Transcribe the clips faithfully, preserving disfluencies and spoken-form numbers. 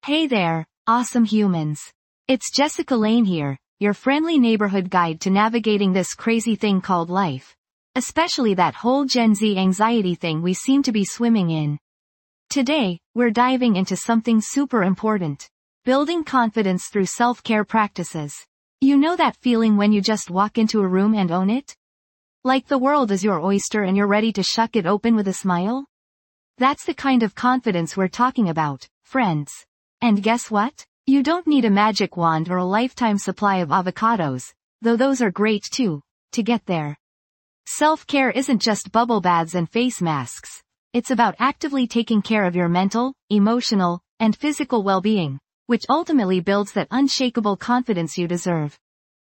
Hey there, awesome humans. It's Jessica Lane here, your friendly neighborhood guide to navigating this crazy thing called life. Especially that whole Gen Z anxiety thing we seem to be swimming in. Today, we're diving into something super important. Building confidence through self-care practices. You know that feeling when you just walk into a room and own it? Like the world is your oyster and you're ready to shuck it open with a smile? That's the kind of confidence we're talking about, friends. And guess what? You don't need a magic wand or a lifetime supply of avocados, though those are great too, to get there. Self-care isn't just bubble baths and face masks. It's about actively taking care of your mental, emotional, and physical well-being, which ultimately builds that unshakable confidence you deserve.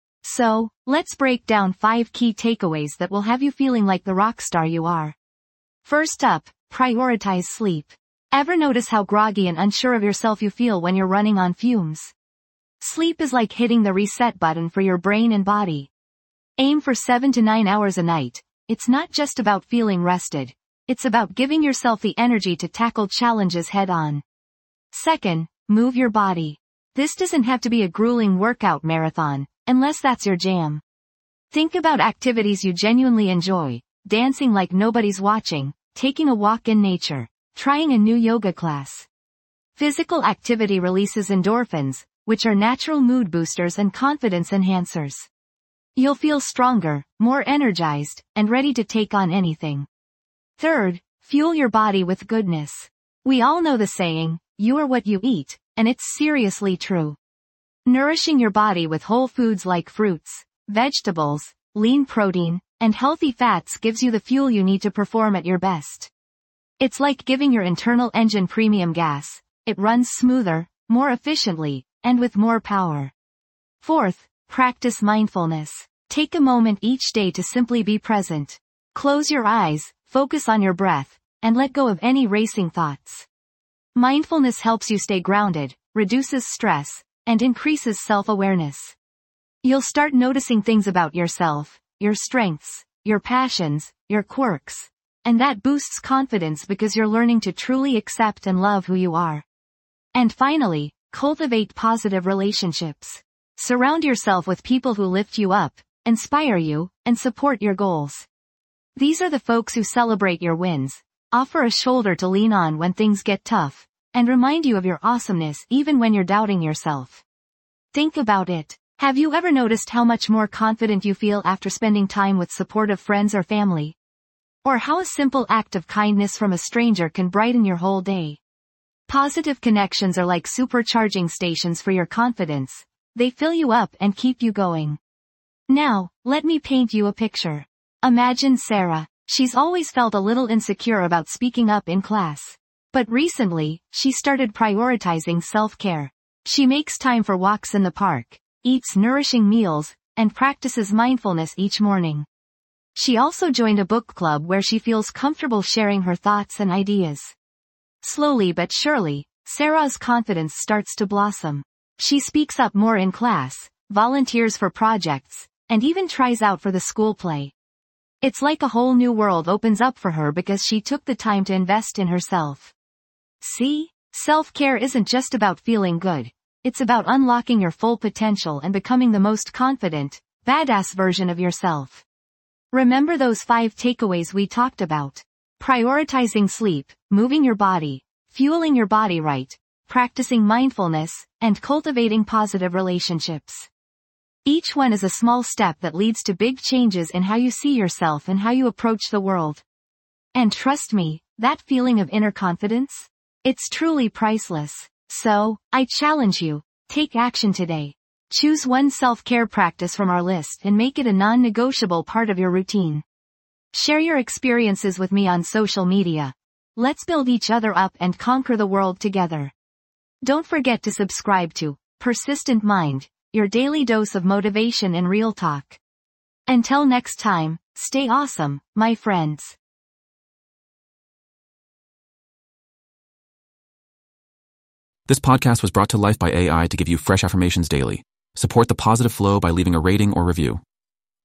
So, let's break down five key takeaways that will have you feeling like the rock star you are. First up, prioritize sleep. Ever notice how groggy and unsure of yourself you feel when you're running on fumes? Sleep is like hitting the reset button for your brain and body. Aim for seven to nine hours a night. It's not just about feeling rested. It's about giving yourself the energy to tackle challenges head-on. Second, move your body. This doesn't have to be a grueling workout marathon, unless that's your jam. Think about activities you genuinely enjoy, dancing like nobody's watching, taking a walk in nature, trying a new yoga class. Physical activity releases endorphins, which are natural mood boosters and confidence enhancers. You'll feel stronger, more energized, and ready to take on anything. Third, fuel your body with goodness. We all know the saying, you are what you eat, and it's seriously true. Nourishing your body with whole foods like fruits, vegetables, lean protein, and healthy fats gives you the fuel you need to perform at your best. It's like giving your internal engine premium gas. It runs smoother, more efficiently, and with more power. Fourth, practice mindfulness. Take a moment each day to simply be present. Close your eyes, focus on your breath, and let go of any racing thoughts. Mindfulness helps you stay grounded, reduces stress, and increases self-awareness. You'll start noticing things about yourself, your strengths, your passions, your quirks. And that boosts confidence because you're learning to truly accept and love who you are. And finally, cultivate positive relationships. Surround yourself with people who lift you up, inspire you, and support your goals. These are the folks who celebrate your wins, offer a shoulder to lean on when things get tough, and remind you of your awesomeness even when you're doubting yourself. Think about it. Have you ever noticed how much more confident you feel after spending time with supportive friends or family? Or how a simple act of kindness from a stranger can brighten your whole day? Positive connections are like supercharging stations for your confidence. They fill you up and keep you going. Now, let me paint you a picture. Imagine Sarah. She's always felt a little insecure about speaking up in class. But recently, she started prioritizing self-care. She makes time for walks in the park, eats nourishing meals, and practices mindfulness each morning. She also joined a book club where she feels comfortable sharing her thoughts and ideas. Slowly but surely, Sarah's confidence starts to blossom. She speaks up more in class, volunteers for projects, and even tries out for the school play. It's like a whole new world opens up for her because she took the time to invest in herself. See? Self-care isn't just about feeling good. It's about unlocking your full potential and becoming the most confident, badass version of yourself. Remember those five takeaways we talked about. Prioritizing sleep, moving your body, fueling your body right, practicing mindfulness, and cultivating positive relationships. Each one is a small step that leads to big changes in how you see yourself and how you approach the world. And trust me, that feeling of inner confidence? It's truly priceless. So, I challenge you, take action today. Choose one self-care practice from our list and make it a non-negotiable part of your routine. Share your experiences with me on social media. Let's build each other up and conquer the world together. Don't forget to subscribe to Persistent Mind, your daily dose of motivation and real talk. Until next time, stay awesome, my friends. This podcast was brought to life by A I to give you fresh affirmations daily. Support the positive flow by leaving a rating or review.